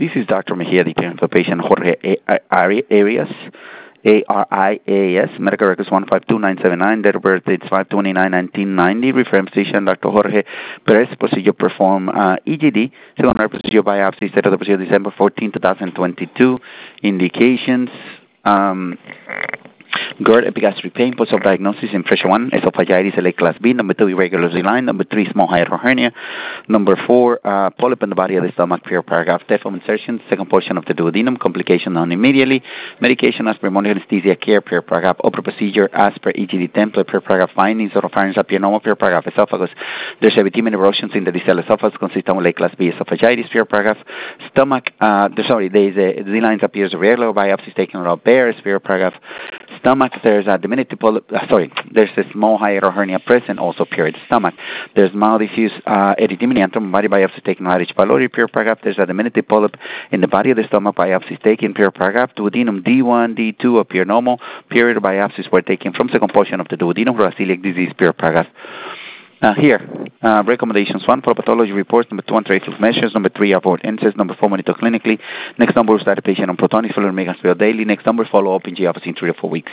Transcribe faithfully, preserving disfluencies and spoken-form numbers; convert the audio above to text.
This is Doctor Mejia, the parent of patient Jorge A- Ari- Arias, A R I A S, medical records one five two nine seven nine, date of birth is five twenty-nine nineteen ninety, reference physician Doctor Jorge Perez, procedure perform uh, E G D, second procedure biopsy, set of the procedure December fourteenth, twenty twenty-two, indications, um, GERD, epigastric pain, post-op diagnosis, impression one, esophagitis, L A class B, number two, irregular Z-line, number three, small hiatal hernia, number four, uh, polyp in the body of the stomach, prior paragraph, Teflon insertion, second portion of the duodenum, complication known immediately, medication as per pulmonary anesthesia care, prior paragraph, open procedure as per E G D template, prior paragraph, findings, oropharynx appear normal, prior paragraph, esophagus, there's erythema erosions in the distal esophagus, consistent with L A class B esophagitis, prior paragraph, stomach, uh, sorry, there is a Z-lines appears irregular, biopsies taken without bears, prior paragraph, stomach, there's a diminutive polyp, uh, sorry, there's a small hiatal hernia present, also period stomach. There's mild diffuse uh, erythema antrum, body biopsy taken out H. pylori, pure paragraph. There's a diminutive polyp in the body of the stomach, biopsies taken, pure paragraph. Duodenum D one, D two appear normal. Period biopsies were taken from second portion of the duodenum for celiac disease, pure paragraph. Uh, here, uh, recommendations. One, for pathology reports. Number two, anti-reflux measures. Number three, avoid N SAIDs. Number four, monitor clinically. Next number, start a patient on protonix, fluid, daily. Next number, follow up in G office in three to four weeks.